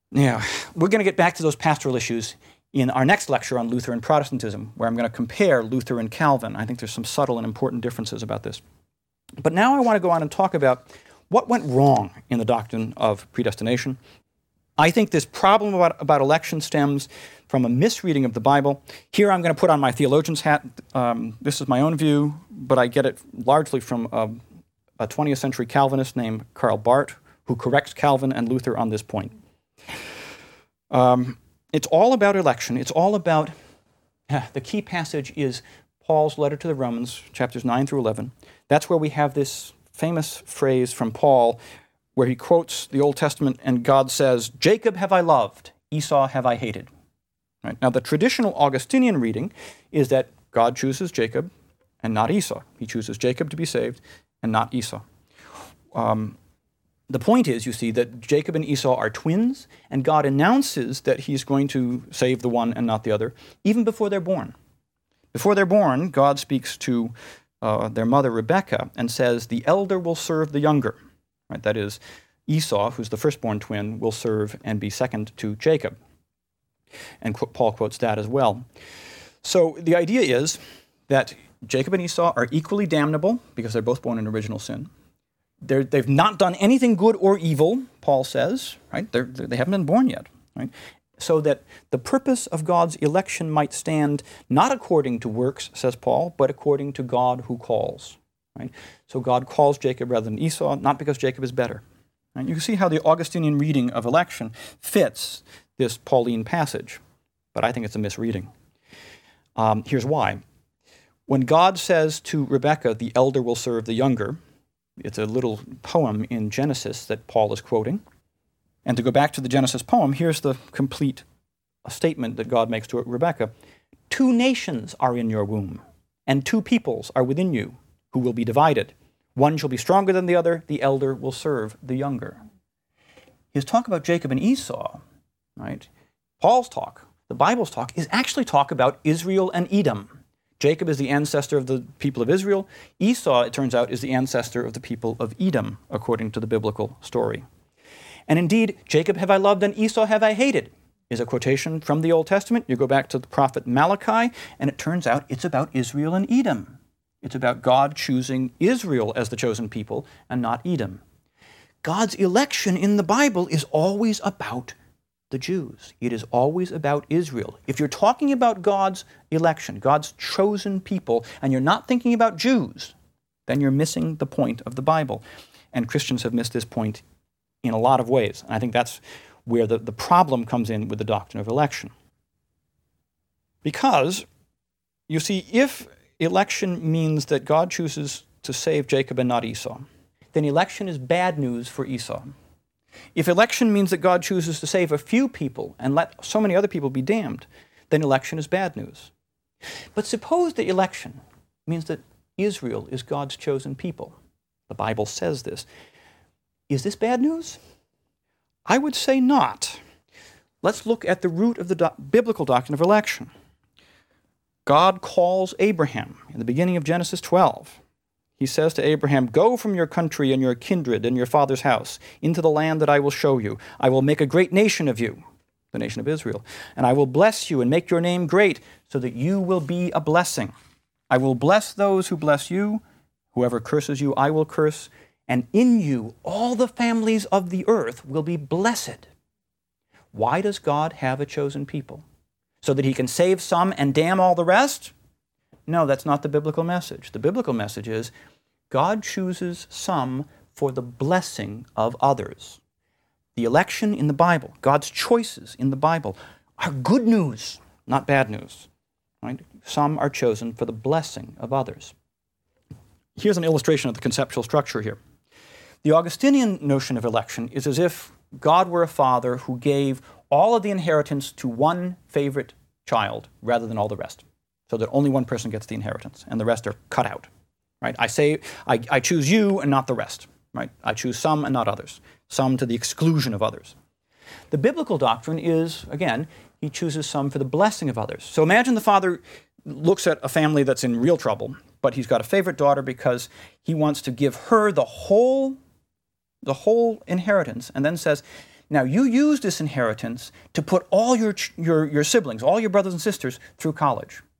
Yeah, we're going to get back to those pastoral issues in our next lecture on Luther and Protestantism, where I'm going to compare Luther and Calvin. I think there's some subtle and important differences about this. But now I want to go on and talk about what went wrong in the doctrine of predestination. I think this problem about election stems from a misreading of the Bible. Here I'm going to put on my theologian's hat. This is my own view, but I get it largely from a 20th century Calvinist named Karl Barth, who corrects Calvin and Luther on this point. It's all about election. It's all about, the key passage is Paul's letter to the Romans, chapters 9 through 11. That's where we have this famous phrase from Paul where he quotes the Old Testament and God says, "Jacob have I loved, Esau have I hated." Right? Now, the traditional Augustinian reading is that God chooses Jacob and not Esau. He chooses Jacob to be saved and not Esau. The point is, you see, that Jacob and Esau are twins, and God announces that he's going to save the one and not the other, even before they're born. Before they're born, God speaks to their mother, Rebekah, and says, "The elder will serve the younger." Right? That is, Esau, who's the firstborn twin, will serve and be second to Jacob. And Paul quotes that as well. So the idea is that Jacob and Esau are equally damnable because they're both born in original sin. They've not done anything good or evil, Paul says, right? They haven't been born yet, right? So that the purpose of God's election might stand not according to works, says Paul, but according to God who calls, right? So God calls Jacob rather than Esau, not because Jacob is better. Right? You can see how the Augustinian reading of election fits this Pauline passage, but I think it's a misreading. Here's why. When God says to Rebekah, "The elder will serve the younger," it's a little poem in Genesis that Paul is quoting. And to go back to the Genesis poem, here's the complete statement that God makes to Rebekah. "Two nations are in your womb, and two peoples are within you, who will be divided. One shall be stronger than the other, the elder will serve the younger." His talk about Jacob and Esau, right? Paul's talk, the Bible's talk, is actually talk about Israel and Edom. Jacob is the ancestor of the people of Israel. Esau, it turns out, is the ancestor of the people of Edom, according to the biblical story. And indeed, "Jacob have I loved and Esau have I hated" is a quotation from the Old Testament. You go back to the prophet Malachi, and it turns out it's about Israel and Edom. It's about God choosing Israel as the chosen people and not Edom. God's election in the Bible is always about the Jews. It is always about Israel. If you're talking about God's election, God's chosen people, and you're not thinking about Jews, then you're missing the point of the Bible. And Christians have missed this point in a lot of ways. And I think that's where the problem comes in with the doctrine of election. Because, you see, if election means that God chooses to save Jacob and not Esau, then election is bad news for Esau. If election means that God chooses to save a few people and let so many other people be damned, then election is bad news. But suppose the election means that Israel is God's chosen people. The Bible says this. Is this bad news? I would say not. Let's look at the root of the biblical doctrine of election. God calls Abraham in the beginning of Genesis 12. He says to Abraham, "Go from your country and your kindred and your father's house into the land that I will show you. I will make a great nation of you," the nation of Israel, "and I will bless you and make your name great so that you will be a blessing. I will bless those who bless you. Whoever curses you, I will curse. And in you, all the families of the earth will be blessed." Why does God have a chosen people? So that he can save some and damn all the rest? No, that's not the biblical message. The biblical message is God chooses some for the blessing of others. The election in the Bible, God's choices in the Bible, are good news, not bad news. Right? Some are chosen for the blessing of others. Here's an illustration of the conceptual structure here. The Augustinian notion of election is as if God were a father who gave all of the inheritance to one favorite child rather than all the rest, so that only one person gets the inheritance and the rest are cut out. Right? I choose you and not the rest. Right? I choose some and not others, some to the exclusion of others. The biblical doctrine is, again, he chooses some for the blessing of others. So imagine the father looks at a family that's in real trouble, but he's got a favorite daughter because he wants to give her the whole inheritance, and then says, Now, you use this inheritance to put all your siblings, all your brothers and sisters, through college.